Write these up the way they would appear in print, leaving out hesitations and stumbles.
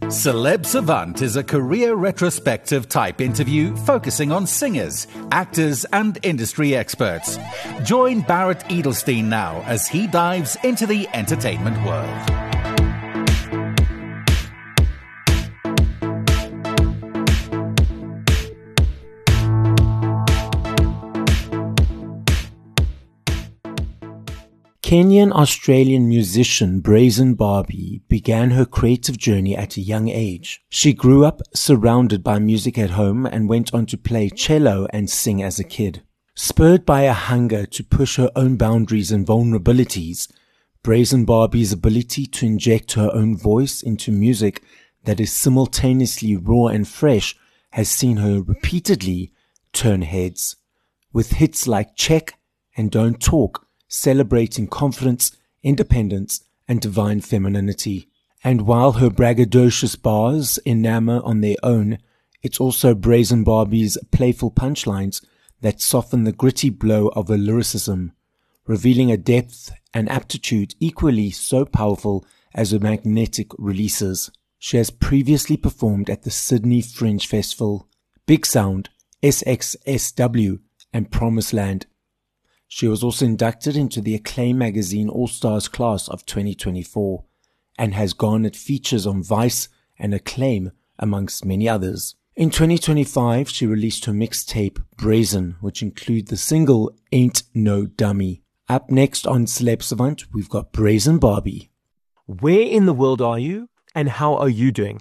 Celeb Savant is a career retrospective type interview focusing on singers, actors, and industry experts. Join Barrett Edelstein now as he dives into the entertainment world. Kenyan-Australian musician Brazen Barbie began her creative journey at a young age. She grew up surrounded by music at home and went on to play cello and sing as a kid. Spurred by a hunger to push her own boundaries and vulnerabilities, Brazen Barbie's ability to inject her own voice into music that is simultaneously raw and fresh has seen her repeatedly turn heads. With hits like Check and Don't Talk, celebrating confidence, independence, and divine femininity. And while her braggadocious bars enamor on their own, it's also Brazen Barbie's playful punchlines that soften the gritty blow of her lyricism, revealing a depth and aptitude equally so powerful as her magnetic releases. She has previously performed at the Sydney Fringe Festival, Big Sound, SXSW, and Promised Land. She was also inducted into the Acclaim magazine All-Stars class of 2024 and has garnered features on Vice and Acclaim amongst many others. In 2025, she released her mixtape Brazen, which include the single Ain't No Dummy. Up next on Celeb Savant, we've got Brazen Barbie. Where in the world are you and how are you doing?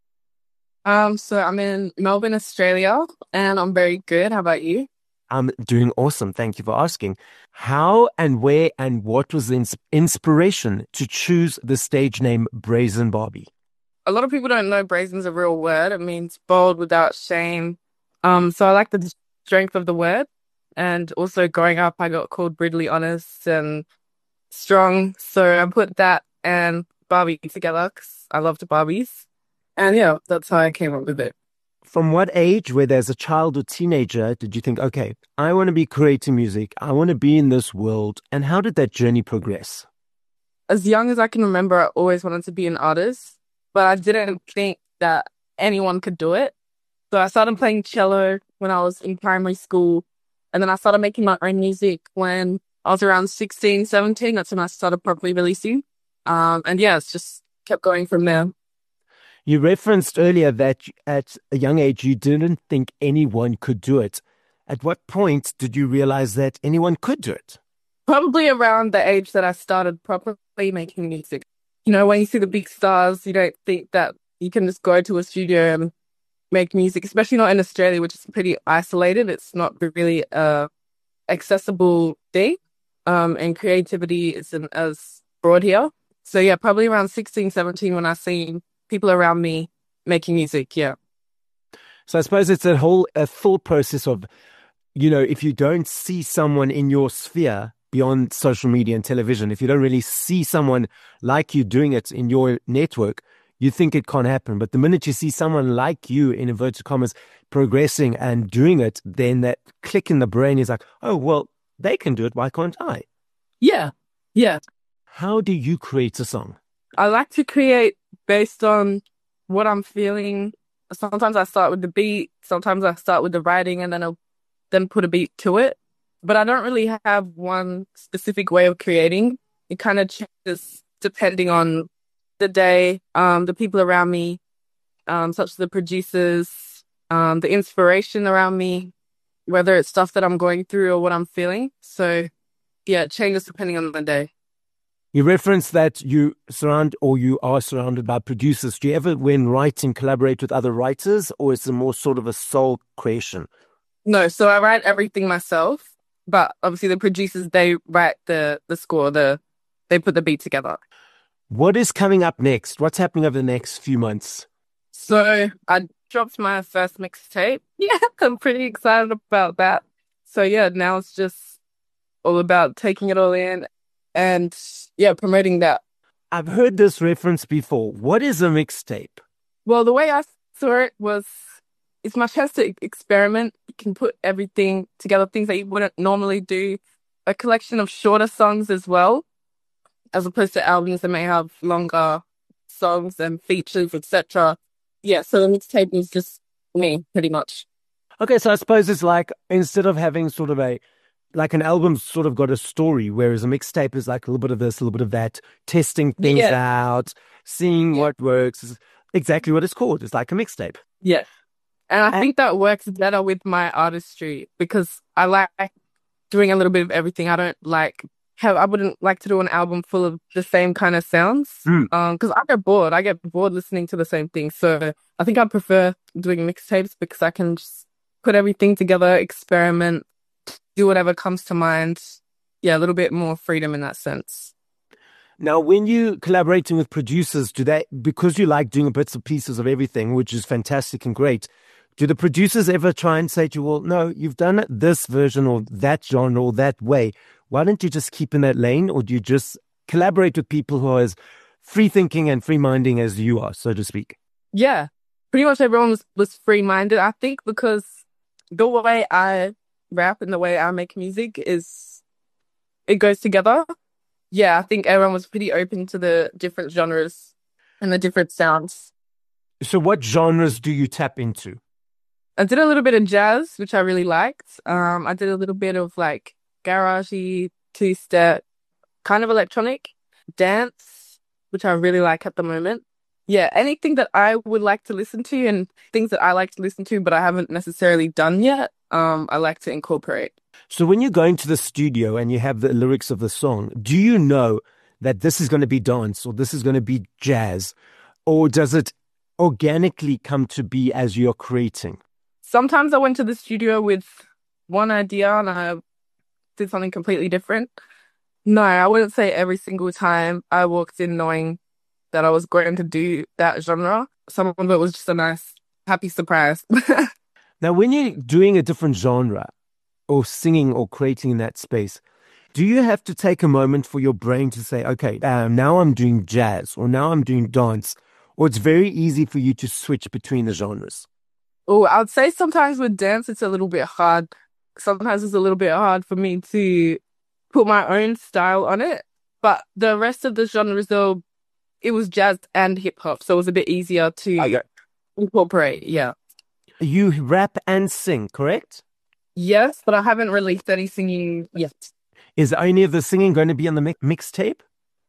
So I'm in Melbourne, Australia, and I'm very good. How about you? I'm doing awesome. Thank you for asking. How and where and what was the inspiration to choose the stage name Brazen Barbie? A lot of people don't know brazen's a real word. It means bold without shame. So I like the strength of the word. And also growing up, I got called brutally honest and strong. So I put that and Barbie together because I loved Barbies. And yeah, that's how I came up with it. From what age, whether as a child or teenager, did you think, okay, I want to be creating music, I want to be in this world, and how did that journey progress? As young as I can remember, I always wanted to be an artist, but I didn't think that anyone could do it. So I started playing cello when I was in primary school, and then I started making my own music when I was around 16, 17. That's when I started properly releasing. And yeah, it's just kept going from there. You referenced earlier that at a young age, you didn't think anyone could do it. At what point did you realize that anyone could do it? Probably around the age that I started properly making music. You know, when you see the big stars, you don't think that you can just go to a studio and make music, especially not in Australia, which is pretty isolated. It's not really a accessible thing. And creativity isn't as broad here. So yeah, probably around 16, 17 when I seen people around me making music, yeah. So I suppose it's a thought process of, you know, if you don't see someone in your sphere beyond social media and television, if you don't really see someone like you doing it in your network, you think it can't happen. But the minute you see someone like you, in inverted commas, progressing and doing it, then that click in the brain is like, oh, well, they can do it. Why can't I? Yeah. How do you create a song? I like to create based on what I'm feeling. Sometimes I start with the beat. Sometimes I start with the writing and then I'll put a beat to it. But I don't really have one specific way of creating. It kind of changes depending on the day, the people around me, such as the producers, the inspiration around me, whether it's stuff that I'm going through or what I'm feeling. So yeah, it changes depending on the day. You referenced that you are surrounded by producers. Do you ever, when writing, collaborate with other writers, or is it more sort of a sole creation? No, so I write everything myself, but obviously the producers, they write the score, they put the beat together. What is coming up next? What's happening over the next few months? So I dropped my first mixtape. Yeah, I'm pretty excited about that. So yeah, now it's just all about taking it all in and yeah, promoting that. I've heard this reference before. What is a mixtape? Well, the way I saw it was, it's my chance to experiment. You can put everything together, things that you wouldn't normally do. A collection of shorter songs as well, as opposed to albums that may have longer songs and features, etc. Yeah, so the mixtape is just me, pretty much. Okay, so I suppose it's like instead of having sort of like an album's sort of got a story, whereas a mixtape is like a little bit of this, a little bit of that, testing things Yeah, out, seeing yeah, what works. Is exactly what it's called. It's like a mixtape. yeah. And I And, think that works better with my artistry because I like doing a little bit of everything. I wouldn't like to do an album full of the same kind of sounds. mm. Because I get bored. I get bored listening to the same thing. So I think I prefer doing mixtapes because I can just put everything together, experiment, do whatever comes to mind. Yeah, a little bit more freedom in that sense. Now, when you collaborating with producers, do they, because you like doing bits and pieces of everything, which is fantastic and great, do the producers ever try and say to you, well, no, you've done it this version or that genre or that way. Why don't you just keep in that lane? Or do you just collaborate with people who are as free thinking and free minding as you are, so to speak? Yeah, pretty much everyone was free-minded. I think because the way I rap and the way I make music it goes together. Yeah, I think everyone was pretty open to the different genres and the different sounds. So what genres do you tap into? I did a little bit of jazz, which I really liked. I did a little bit of like garagey, two-step, kind of electronic, dance, which I really like at the moment. Yeah, anything that I would like to listen to and things that I like to listen to, but I haven't necessarily done yet, I like to incorporate. So when you go into the studio and you have the lyrics of the song, do you know that this is going to be dance or this is going to be jazz? Or does it organically come to be as you're creating? Sometimes I went to the studio with one idea and I did something completely different. No, I wouldn't say every single time I walked in knowing that I was going to do that genre. Some of it was just a nice, happy surprise. Now, when you're doing a different genre or singing or creating in that space, do you have to take a moment for your brain to say, okay, now I'm doing jazz or now I'm doing dance, or it's very easy for you to switch between the genres? Oh, I would say sometimes with dance, it's a little bit hard. Sometimes it's a little bit hard for me to put my own style on it. But the rest of the genres, though, it was jazz and hip hop, so it was a bit easier to Okay. incorporate. Yeah. You rap and sing, correct? Yes, but I haven't released any singing yet. Is any of the singing going to be on the mixtape?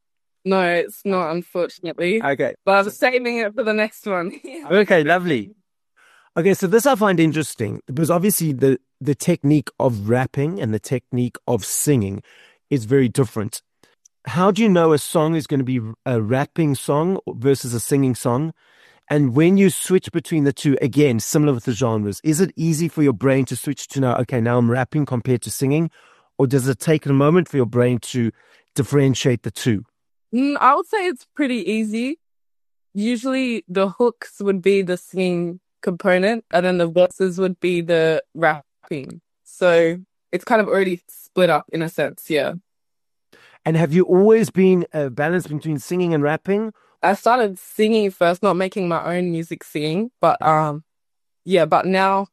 No, it's not, unfortunately. Okay. But I'm saving it for the next one. Okay, lovely. Okay, so this I find interesting because obviously the technique of rapping and the technique of singing is very different. How do you know a song is going to be a rapping song versus a singing song? And when you switch between the two, again, similar with the genres, is it easy for your brain to switch to now, okay, now I'm rapping compared to singing? Or does it take a moment for your brain to differentiate the two? I would say it's pretty easy. Usually the hooks would be the singing component, and then the verses would be the rapping. So it's kind of already split up in a sense, yeah. And have you always been a balance between singing and rapping? I started singing first, not making my own music singing, but yeah, but now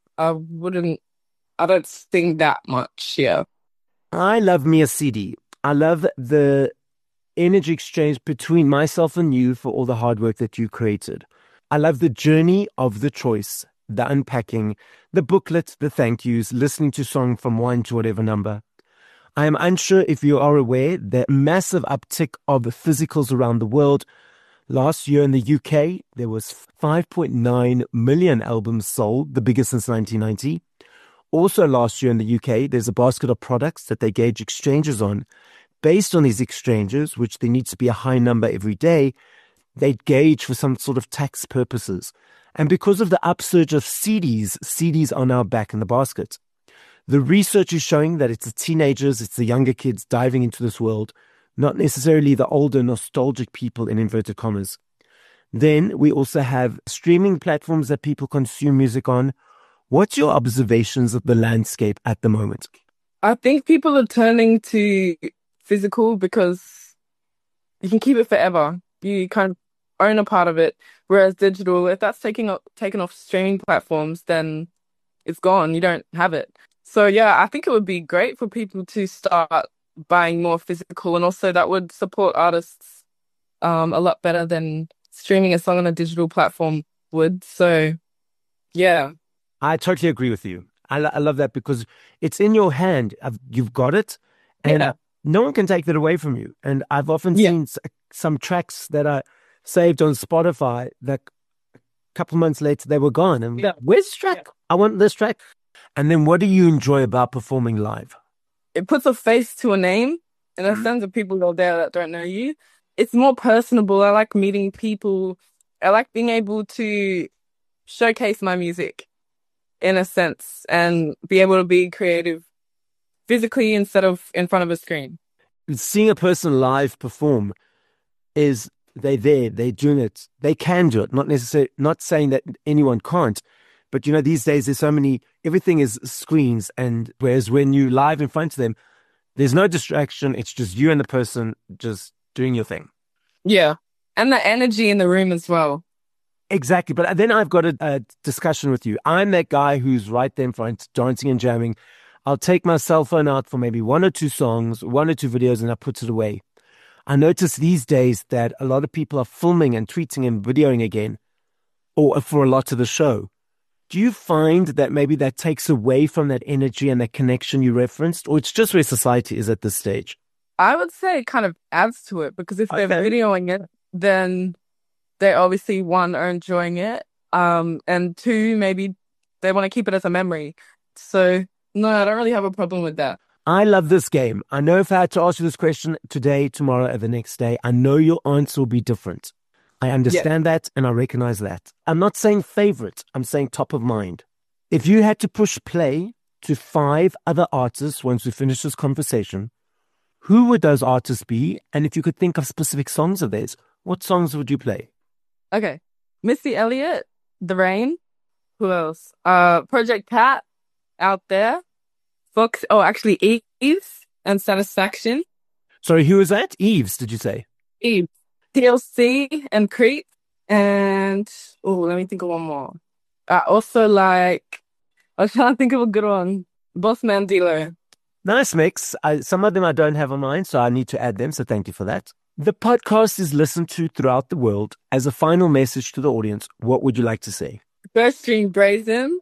I don't sing that much, yeah. I love me a CD. I love the energy exchange between myself and you for all the hard work that you created. I love the journey of the choice, the unpacking, the booklet, the thank yous, listening to song from one to whatever number. I am unsure if you are aware that massive uptick of physicals around the world. Last year in the UK, there was 5.9 million albums sold, the biggest since 1990. Also last year in the UK, there's a basket of products that they gauge exchanges on. Based on these exchanges, which there needs to be a high number every day, they gauge for some sort of tax purposes. And because of the upsurge of CDs are now back in the basket. The research is showing that it's the teenagers, it's the younger kids diving into this world, not necessarily the older nostalgic people in inverted commas. Then we also have streaming platforms that people consume music on. What's your observations of the landscape at the moment? I think people are turning to physical because you can keep it forever. You kind of own a part of it. Whereas digital, if that's taken off streaming platforms, then it's gone. You don't have it. So yeah, I think it would be great for people to start buying more physical, and also that would support artists a lot better than streaming a song on a digital platform would. So, yeah. I totally agree with you. I love that because it's in your hand. You've got it, and no one can take that away from you. And I've often seen some tracks that are saved on Spotify that a couple months later they were gone. And where's this track? I want this track. And then what do you enjoy about performing live? It puts a face to a name in a sense of people go there that don't know you. It's more personable. I like meeting people. I like being able to showcase my music in a sense and be able to be creative physically instead of in front of a screen. Seeing a person live perform is they're doing it. They can do it. Not saying that anyone can't, but these days there's so many, everything is screens, and whereas when you live in front of them, there's no distraction. It's just you and the person just doing your thing. Yeah. And the energy in the room as well. Exactly. But then I've got a discussion with you. I'm that guy who's right there in front, dancing and jamming. I'll take my cell phone out for maybe 1 or 2 songs, 1 or 2 videos, and I put it away. I notice these days that a lot of people are filming and tweeting and videoing again, or for a lot of the show. Do you find that maybe that takes away from that energy and that connection you referenced, or it's just where society is at this stage? I would say it kind of adds to it, because if they're videoing it, then they obviously, 1, are enjoying it, and 2, maybe they want to keep it as a memory. So, no, I don't really have a problem with that. I love this game. I know if I had to ask you this question today, tomorrow, or the next day, I know your answer will be different. I understand that, and I recognize that. I'm not saying favorite. I'm saying top of mind. If you had to push play to 5 other artists once we finish this conversation, who would those artists be? And if you could think of specific songs of theirs, what songs would you play? Okay. Missy Elliott, The Rain. Who else? Project Pat, Out There. Fox. Oh, actually, Eves and Satisfaction. Sorry, who was that? Eves, did you say? Eves. TLC and Creep. And, let me think of one more. I also like, I was trying to think of a good one. Bossman Dealer. Nice mix. Some of them I don't have on mine, so I need to add them, so thank you for that. The podcast is listened to throughout the world. As a final message to the audience, what would you like to say? First stream Brazen.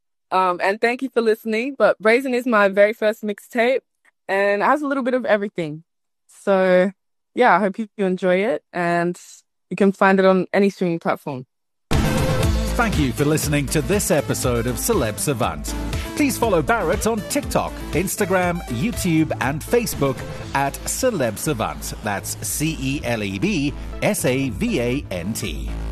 And thank you for listening. But Brazen is my very first mixtape, and it has a little bit of everything. So, yeah, I hope you enjoy it, and you can find it on any streaming platform. Thank you for listening to this episode of Celeb Savant. Please follow Barrett on TikTok, Instagram, YouTube, and Facebook at Celeb Savant. That's CelebSavant.